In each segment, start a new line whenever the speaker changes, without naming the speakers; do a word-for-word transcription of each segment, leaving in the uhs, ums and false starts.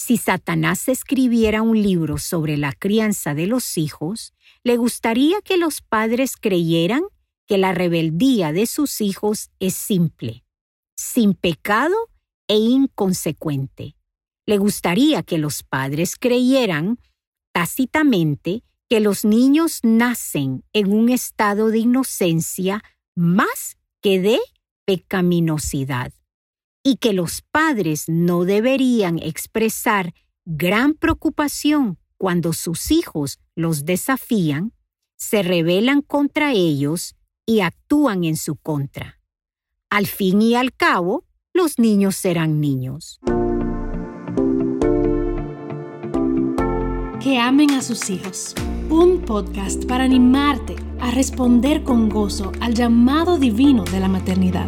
Si Satanás escribiera un libro sobre la crianza de los hijos, le gustaría que los padres creyeran que la rebeldía de sus hijos es simple, sin pecado e inconsecuente. Le gustaría que los padres creyeran tácitamente que los niños nacen en un estado de inocencia más que de pecaminosidad, y que los padres no deberían expresar gran preocupación cuando sus hijos los desafían, se rebelan contra ellos y actúan en su contra. Al fin y al cabo, los niños serán niños.
Que amen a sus hijos. Un podcast para animarte a responder con gozo al llamado divino de la maternidad.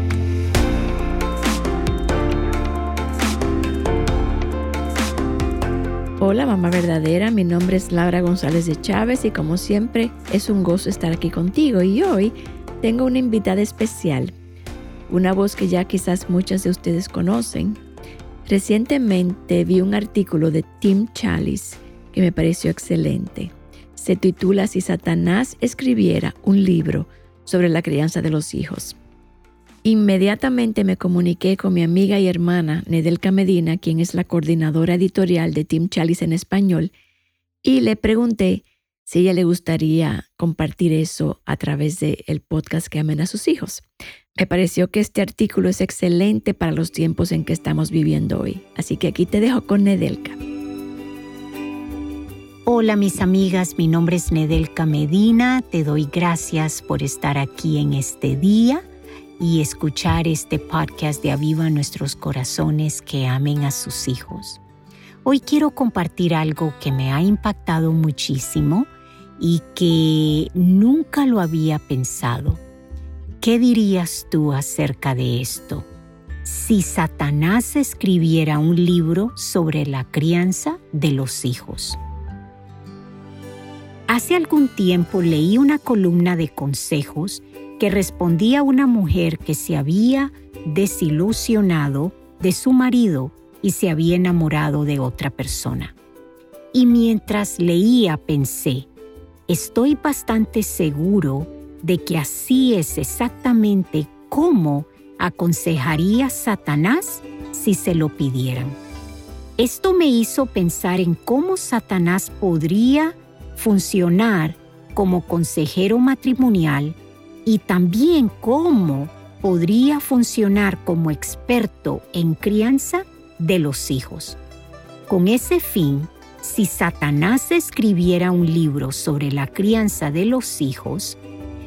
Hola mamá verdadera, mi nombre es Laura González de Chávez y como siempre es un gozo estar aquí contigo y hoy tengo una invitada especial, una voz que ya quizás muchas de ustedes conocen. Recientemente vi un artículo de Tim Challies que me pareció excelente. Se titula Si Satanás escribiera un libro sobre la crianza de los hijos. Inmediatamente me comuniqué con mi amiga y hermana Nedelka Medina, quien es la coordinadora editorial de Tim Challies en español, y le pregunté si a ella le gustaría compartir eso a través del podcast Que amen a sus hijos. Me pareció que este artículo es excelente para los tiempos en que estamos viviendo hoy. Así que aquí te dejo con Nedelka.
Hola mis amigas, mi nombre es Nedelka Medina. Te doy gracias por estar aquí en este día y escuchar este podcast de Aviva Nuestros Corazones que amen a sus hijos. Hoy quiero compartir algo que me ha impactado muchísimo y que nunca lo había pensado. ¿Qué dirías tú acerca de esto? Si Satanás escribiera un libro sobre la crianza de los hijos. Hace algún tiempo leí una columna de consejos que respondía a una mujer que se había desilusionado de su marido y se había enamorado de otra persona. Y mientras leía pensé, estoy bastante seguro de que así es exactamente como aconsejaría Satanás si se lo pidieran. Esto me hizo pensar en cómo Satanás podría funcionar como consejero matrimonial y también cómo podría funcionar como experto en crianza de los hijos. Con ese fin, si Satanás escribiera un libro sobre la crianza de los hijos,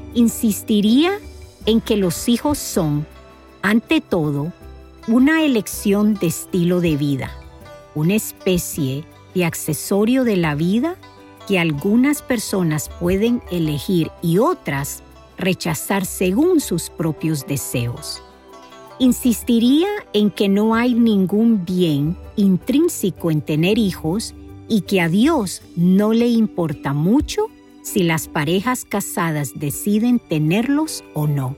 insistiría en que los hijos son, ante todo, una elección de estilo de vida, una especie de accesorio de la vida que algunas personas pueden elegir y otras rechazar según sus propios deseos. Insistiría en que no hay ningún bien intrínseco en tener hijos y que a Dios no le importa mucho si las parejas casadas deciden tenerlos o no.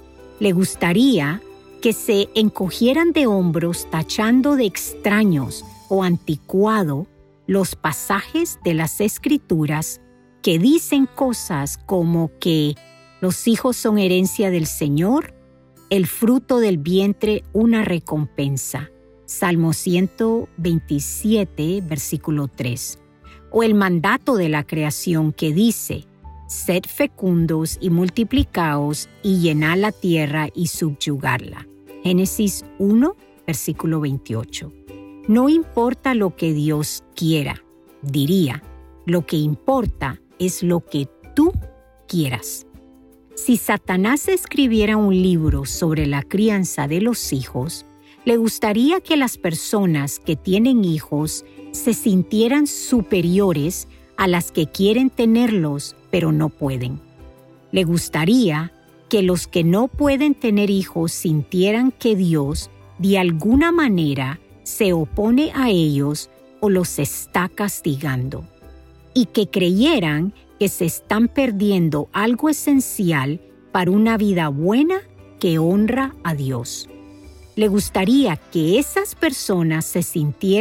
Le gustaría que se encogieran de hombros tachando de extraños o anticuado los pasajes de las Escrituras que dicen cosas como que los hijos son herencia del Señor, el fruto del vientre una recompensa. Salmo ciento veintisiete, versículo tres. O el mandato de la creación que dice, sed fecundos y multiplicaos y llenad la tierra y subyugarla. Génesis uno, versículo veintiocho. No importa lo que Dios quiera, diría, lo que importa es lo que tú quieras. Si Satanás escribiera un libro sobre la crianza de los hijos, le gustaría que las personas que tienen hijos se sintieran superiores a las que quieren tenerlos, pero no pueden. Le gustaría que los que no pueden tener hijos sintieran que Dios, de alguna manera, se opone a ellos o los está castigando, y que creyeran que se están perdiendo algo esencial para una vida buena que honra a Dios. Le gustaría que esas personas se sintieran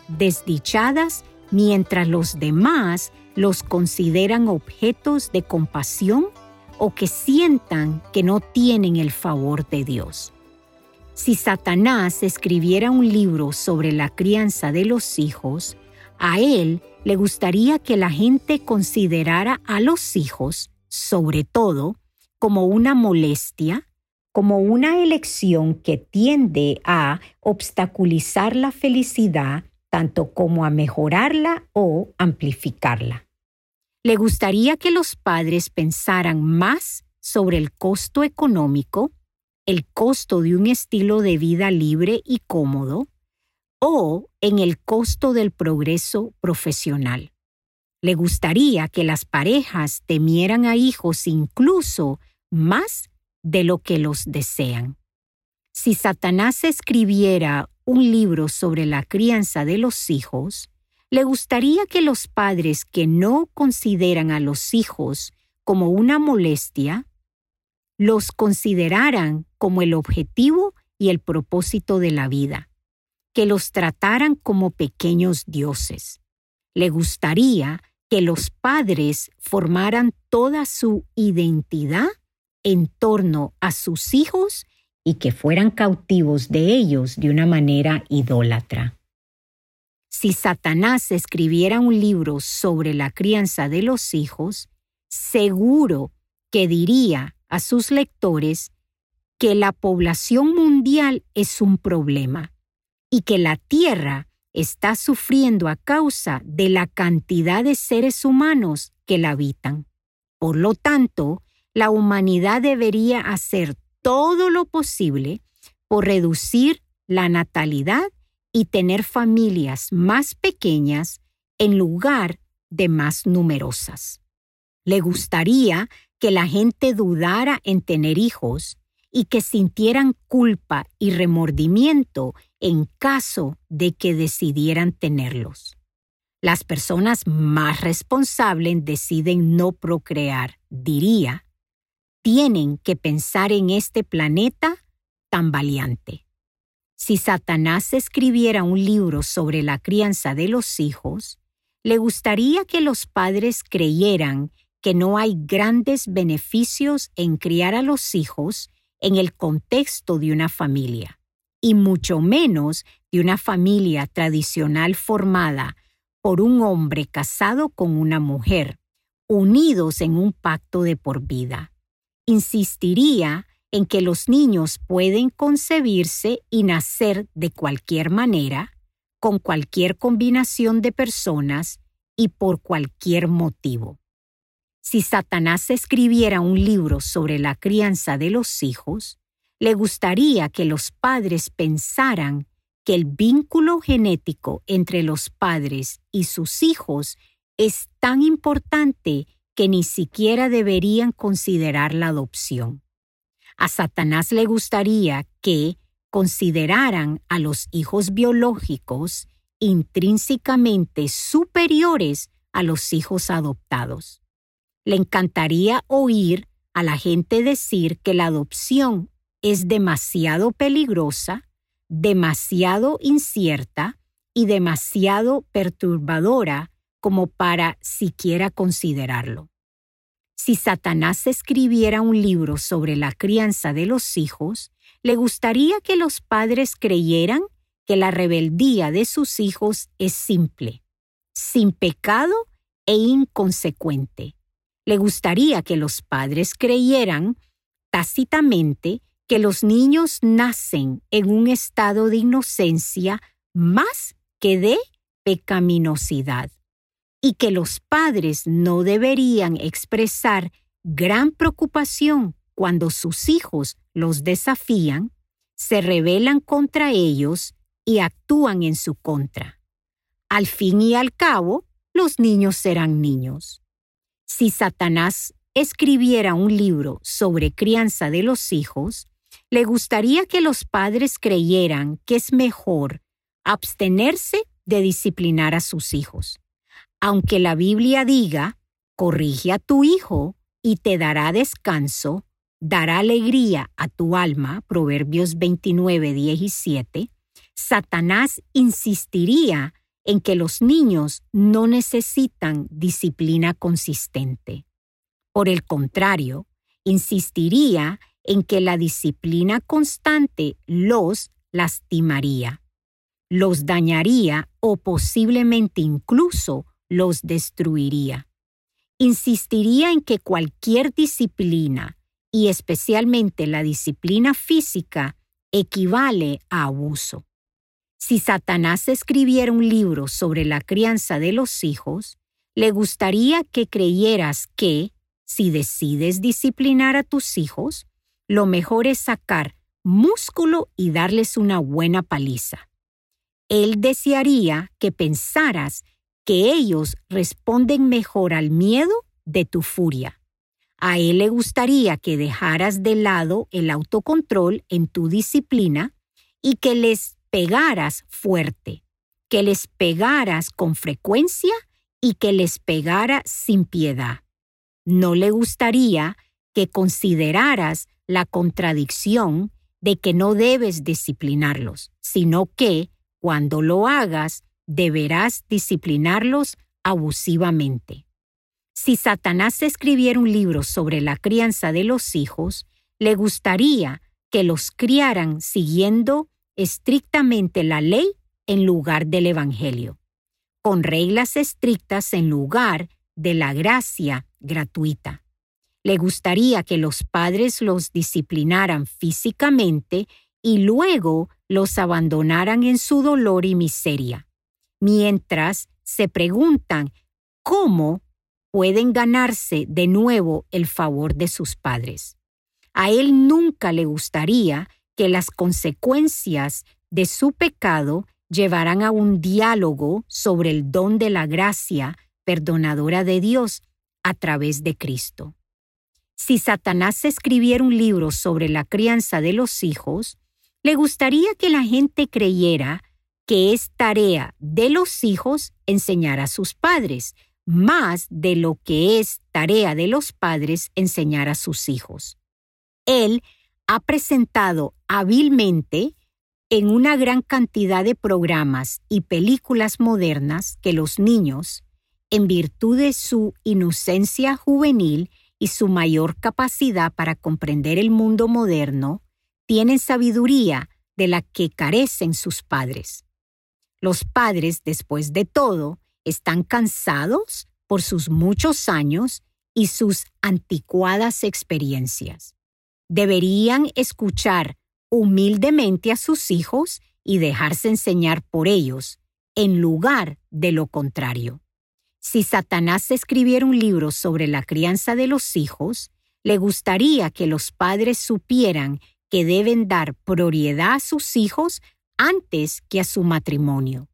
desdichadas, mientras los demás los consideran objetos de compasión o que sientan que no tienen el favor de Dios. Si Satanás escribiera un libro sobre la crianza de los hijos, a él le gustaría que la gente considerara a los hijos, sobre todo, como una molestia, como una elección que tiende a obstaculizar la felicidad, tanto como a mejorarla o amplificarla. Le gustaría que los padres pensaran más sobre el costo económico, el costo de un estilo de vida libre y cómodo, o en el costo del progreso profesional. Le gustaría que las parejas temieran a hijos incluso más de lo que los desean. Si Satanás escribiera un libro sobre la crianza de los hijos, le gustaría que los padres que no consideran a los hijos como una molestia, los consideraran como el objetivo y el propósito de la vida, que los trataran como pequeños dioses. Le gustaría que los padres formaran toda su identidad en torno a sus hijos y que fueran cautivos de ellos de una manera idólatra. Si Satanás escribiera un libro sobre la crianza de los hijos, seguro que diría a sus lectores que la población mundial es un problema y que la Tierra está sufriendo a causa de la cantidad de seres humanos que la habitan. Por lo tanto, la humanidad debería hacer todo lo posible por reducir la natalidad y tener familias más pequeñas en lugar de más numerosas. Le gustaría que la gente dudara en tener hijos y que sintieran culpa y remordimiento en caso de que decidieran tenerlos. Las personas más responsables deciden no procrear, diría. Tienen que pensar en este planeta tan valiente. Si Satanás escribiera un libro sobre la crianza de los hijos, le gustaría que los padres creyeran que no hay grandes beneficios en criar a los hijos en el contexto de una familia, y mucho menos de una familia tradicional formada por un hombre casado con una mujer, unidos en un pacto de por vida. Insistiría en que los niños pueden concebirse y nacer de cualquier manera, con cualquier combinación de personas y por cualquier motivo. Si Satanás escribiera un libro sobre la crianza de los hijos, le gustaría que los padres pensaran que el vínculo genético entre los padres y sus hijos es tan importante que ni siquiera deberían considerar la adopción. A Satanás le gustaría que consideraran a los hijos biológicos intrínsecamente superiores a los hijos adoptados. Le encantaría oír a la gente decir que la adopción es demasiado peligrosa, demasiado incierta y demasiado perturbadora como para siquiera considerarlo. Si Satanás escribiera un libro sobre la crianza de los hijos, le gustaría que los padres creyeran que la rebeldía de sus hijos es simple, sin pecado e inconsecuente. Le gustaría que los padres creyeran tácitamente que los niños nacen en un estado de inocencia más que de pecaminosidad, y que los padres no deberían expresar gran preocupación cuando sus hijos los desafían, se rebelan contra ellos y actúan en su contra. Al fin y al cabo, los niños serán niños. Si Satanás escribiera un libro sobre crianza de los hijos, le gustaría que los padres creyeran que es mejor abstenerse de disciplinar a sus hijos. Aunque la Biblia diga, corrige a tu hijo y te dará descanso, dará alegría a tu alma, Proverbios veintinueve, diecisiete, Satanás insistiría en que los niños no necesitan disciplina consistente. Por el contrario, insistiría en que la disciplina constante los lastimaría, los dañaría o posiblemente incluso los destruiría. Insistiría en que cualquier disciplina, y especialmente la disciplina física, equivale a abuso. Si Satanás escribiera un libro sobre la crianza de los hijos, le gustaría que creyeras que, si decides disciplinar a tus hijos, lo mejor es sacar músculo y darles una buena paliza. Él desearía que pensaras que ellos responden mejor al miedo de tu furia. A él le gustaría que dejaras de lado el autocontrol en tu disciplina y que les pegaras fuerte, que les pegaras con frecuencia y que les pegara sin piedad. No le gustaría que consideraras la contradicción de que no debes disciplinarlos, sino que, cuando lo hagas, deberás disciplinarlos abusivamente. Si Satanás escribiera un libro sobre la crianza de los hijos, le gustaría que los criaran siguiendo estrictamente la ley en lugar del Evangelio, con reglas estrictas en lugar de la gracia gratuita. Le gustaría que los padres los disciplinaran físicamente y luego los abandonaran en su dolor y miseria, mientras se preguntan cómo pueden ganarse de nuevo el favor de sus padres. A él nunca le gustaría que las consecuencias de su pecado llevaran a un diálogo sobre el don de la gracia perdonadora de Dios a través de Cristo. Si Satanás escribiera un libro sobre la crianza de los hijos, le gustaría que la gente creyera que es tarea de los hijos enseñar a sus padres, más de lo que es tarea de los padres enseñar a sus hijos. Él ha presentado hábilmente en una gran cantidad de programas y películas modernas que los niños, en virtud de su inocencia juvenil y su mayor capacidad para comprender el mundo moderno, tienen sabiduría de la que carecen sus padres. Los padres, después de todo, están cansados por sus muchos años y sus anticuadas experiencias. Deberían escuchar humildemente a sus hijos y dejarse enseñar por ellos, en lugar de lo contrario. Si Satanás escribiera un libro sobre la crianza de los hijos, le gustaría que los padres supieran que deben dar prioridad a sus hijos antes que a su matrimonio.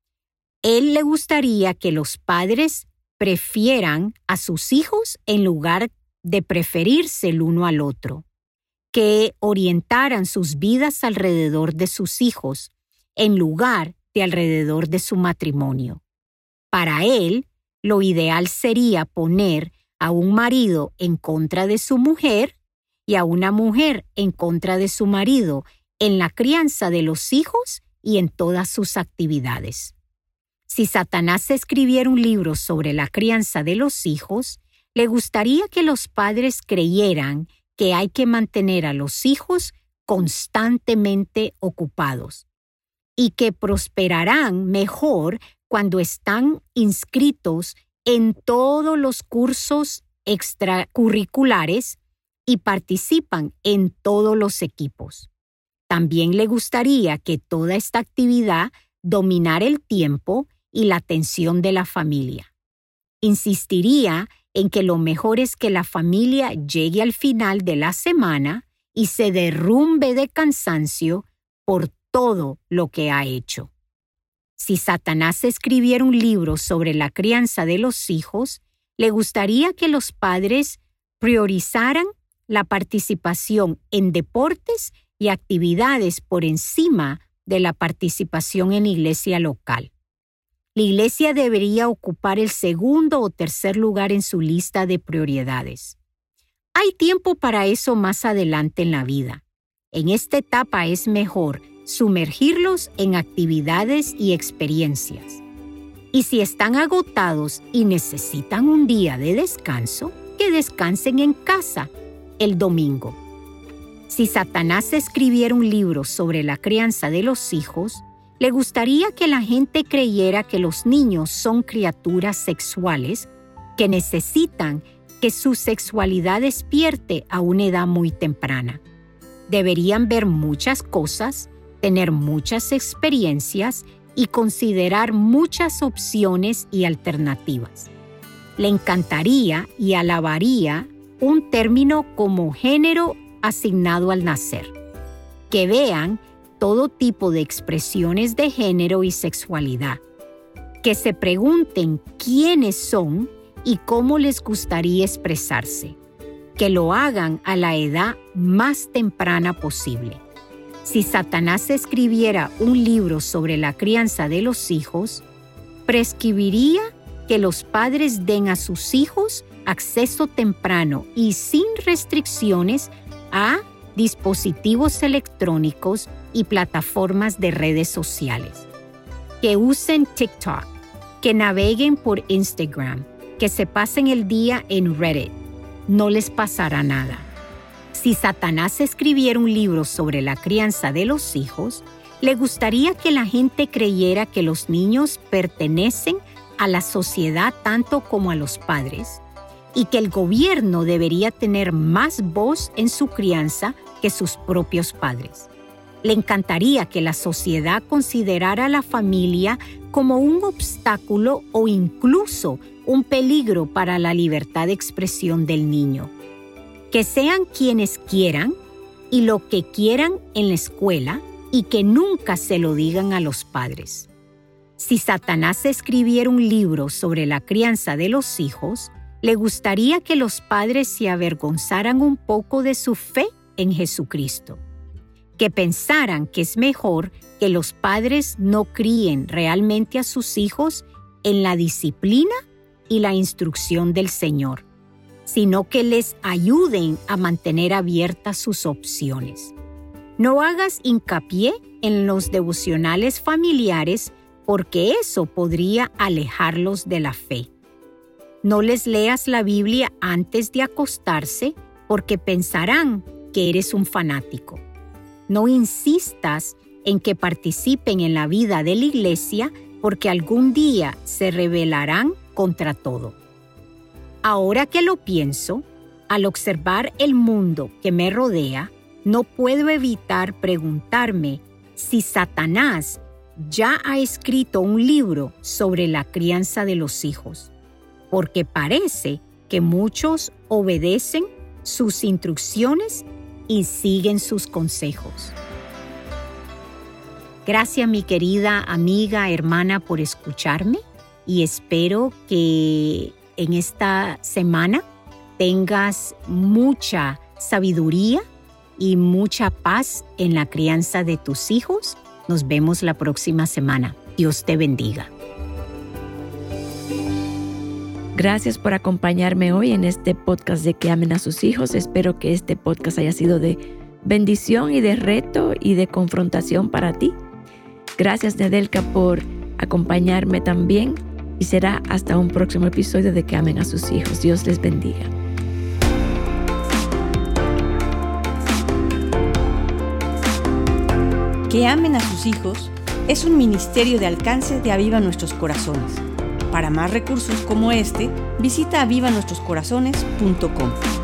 Él le gustaría que los padres prefieran a sus hijos en lugar de preferirse el uno al otro, que orientaran sus vidas alrededor de sus hijos en lugar de alrededor de su matrimonio. Para él, lo ideal sería poner a un marido en contra de su mujer y a una mujer en contra de su marido en la crianza de los hijos y en todas sus actividades. Si Satanás escribiera un libro sobre la crianza de los hijos, le gustaría que los padres creyeran que hay que mantener a los hijos constantemente ocupados y que prosperarán mejor cuando están inscritos en todos los cursos extracurriculares y participan en todos los equipos. También le gustaría que toda esta actividad dominara el tiempo y la atención de la familia. Insistiría en que lo mejor es que la familia llegue al final de la semana y se derrumbe de cansancio por todo lo que ha hecho. Si Satanás escribiera un libro sobre la crianza de los hijos, le gustaría que los padres priorizaran la participación en deportes y actividades por encima de la participación en la iglesia local. La iglesia debería ocupar el segundo o tercer lugar en su lista de prioridades. Hay tiempo para eso más adelante en la vida. En esta etapa es mejor sumergirlos en actividades y experiencias. Y si están agotados y necesitan un día de descanso, que descansen en casa el domingo. Si Satanás escribiera un libro sobre la crianza de los hijos, le gustaría que la gente creyera que los niños son criaturas sexuales que necesitan que su sexualidad despierte a una edad muy temprana. Deberían ver muchas cosas, tener muchas experiencias y considerar muchas opciones y alternativas. Le encantaría y alabaría un término como género asignado al nacer. Que vean todo tipo de expresiones de género y sexualidad. Que se pregunten quiénes son y cómo les gustaría expresarse. Que lo hagan a la edad más temprana posible. Si Satanás escribiera un libro sobre la crianza de los hijos, prescribiría que los padres den a sus hijos acceso temprano y sin restricciones a dispositivos electrónicos y plataformas de redes sociales. Que usen TikTok, que naveguen por Instagram, que se pasen el día en Reddit. No les pasará nada. Si Satanás escribiera un libro sobre la crianza de los hijos, le gustaría que la gente creyera que los niños pertenecen a la sociedad tanto como a los padres y que el gobierno debería tener más voz en su crianza que sus propios padres. Le encantaría que la sociedad considerara a la familia como un obstáculo o incluso un peligro para la libertad de expresión del niño. Que sean quienes quieran y lo que quieran en la escuela y que nunca se lo digan a los padres. Si Satanás escribiera un libro sobre la crianza de los hijos, le gustaría que los padres se avergonzaran un poco de su fe en Jesucristo. Que pensaran que es mejor que los padres no críen realmente a sus hijos en la disciplina y la instrucción del Señor, sino que les ayuden a mantener abiertas sus opciones. No hagas hincapié en los devocionales familiares porque eso podría alejarlos de la fe. No les leas la Biblia antes de acostarse porque pensarán que eres un fanático. No insistas en que participen en la vida de la iglesia porque algún día se rebelarán contra todo. Ahora que lo pienso, al observar el mundo que me rodea, no puedo evitar preguntarme si Satanás ya ha escrito un libro sobre la crianza de los hijos, porque parece que muchos obedecen sus instrucciones y siguen sus consejos. Gracias, mi querida amiga, hermana, por escucharme y espero que en esta semana tengas mucha sabiduría y mucha paz en la crianza de tus hijos. Nos vemos la próxima semana. Dios te bendiga.
Gracias por acompañarme hoy en este podcast de Que Amen a Sus Hijos. Espero que este podcast haya sido de bendición y de reto y de confrontación para ti. Gracias, Nedelka, por acompañarme también y será hasta un próximo episodio de Que Amen a Sus Hijos. Dios les bendiga.
Que Amen a Sus Hijos es un ministerio de alcance de Aviva Nuestros Corazones. Para más recursos como este, visita aviva nuestros corazones punto com.